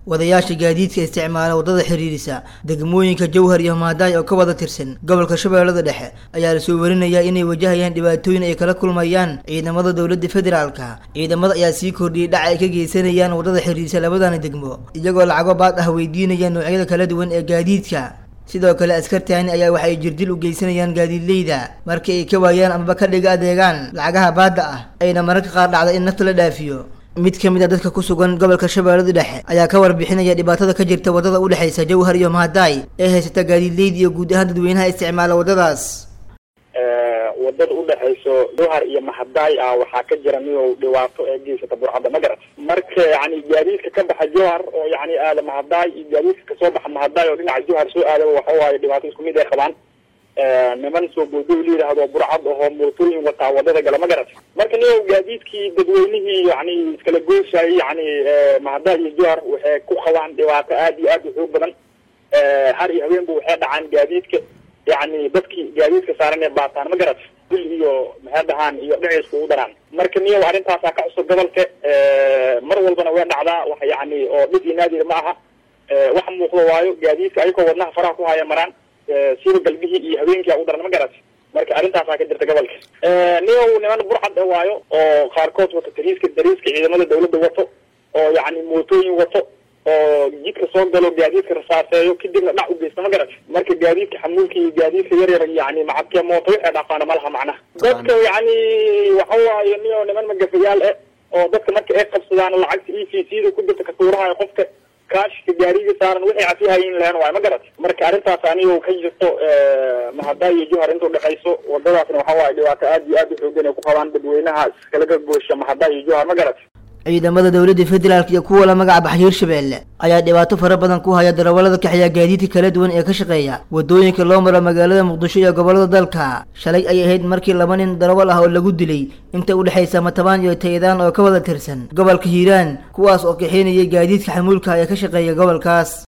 wadayaasha gaadiidka isticmaala wadada xiriirisa degmooyinka Jowhar iyo Maadaay oo ka wada tirsan gobolka Shabeellada Dhexe ayaa la soo warinayaa inay wajahayaan dhibaatooyin ay kala kulmayaan ciidamada dawladda federaalka. Ciidamada ayaa sii kordhiyay dhac ay ka geysanayaan wadada xiriirisa labadan degmo iyagoo lacago baad ah weydiinayaan noocyada kala duwan ee gaadiidka. sidoo kale askartaani ayaa waxay jirdil u geysanayaan gaadiidleyda markii ay ka waayaan ama ka dhiga adeegaan lacagaha baadda ah ayna mararka qaar dhacdo in nafta la dhaafiyo. mid ka mid ah dadka ku sugan gobolka Shabeellada Dhexe ayaa ka warbixinaya dhibaatada ka jirta wadada u dhaxaysa Jowhar iyo Maadaay ee haysata gaadiidleyda iyo guud ahaan dadweynaha isticmaala wadadaas. wadada u dhaxayso Jowhar iyo Maadaay waxa ka jira dhibaato ee geysata burcada magarat marka yani gaadiidka ka baxa Jowhar oo yani aad Maadaay iyo gaadiidka ka soo baxa Maadaay oo dhinaca Jowhar soo aado waxa waaye dhibaato isku mid ah qabaan niman soo boodoo leeyahay burcad oo mootooyin wata wadada gala magarat marka gaadiidkii dadweynihii yani iskala gooshay yani Maadaay iyo Jowhar waxay ku qabaan dhibaato aad iyo aad u xoog badan har iyo habeenba waxay dhacaan gaadiidka يعني dadkii gaadiidka saaran ee baataan ma garat iyo maxadahan iyo dhaceysku u daraan marka niyo arintaas ka cusub gobolka mar walbana way dhacdaa wax yani oo dib inaadi ma aha wax muuqdo waayo gaadiidka ay ko wadnaha faraha ku haya maraan sida galbihi iyo habeenkii u daran ma garat marka arintaas ka jirta gobolka niyo niman burcad waayo oo qaarkood wata dariiska ciidamada dawladda wato oo yani mootooyin wato oo jidka soo galo gaadiidka rasaaseeyo kadibna dhac u geysta ma garat marka gaadiidka xamuulka iyo gaadiidka yar yar yani macabka mooto ay dhaqaana malaha macnaha dadka yani waxa waaye niman magafayaal oo dadka marka ay qabsadaan lacagta EFCD ku jirta ka tuuraha qofka kaashka gaariga saaran waxay afiyayeen leen waa ma garat marka arintaas anigu ka jirto Maadaay iyo Jowhar inta u dhaxayso wadadaasna waxa waaye dhibaato aad iyo aad u xooggan ku qabaan dadweynaha kala goosha Maadaay iyo Jowhar ma garat. ciidamada dawladda federaalka iyo kuwa la magac baxay Hirshabeelle ayaa dhibaato fara badan ku haya darawalada ka xiga gaadiidka kala duwan ee ka shaqeeya wadooyinka loo maro magaalada Muqdisho iyo gobolada dalka. shalay ay ahayd markii laba nin darawal ah oo lagu dilay inta u dhaxaysa Matabaan iyo Teedaan oo ka wada tirsan gobolka Hiiraan kuwaas oo ka xeenayay gaadiidka xamuulka ee ka shaqeeya gobolkaas.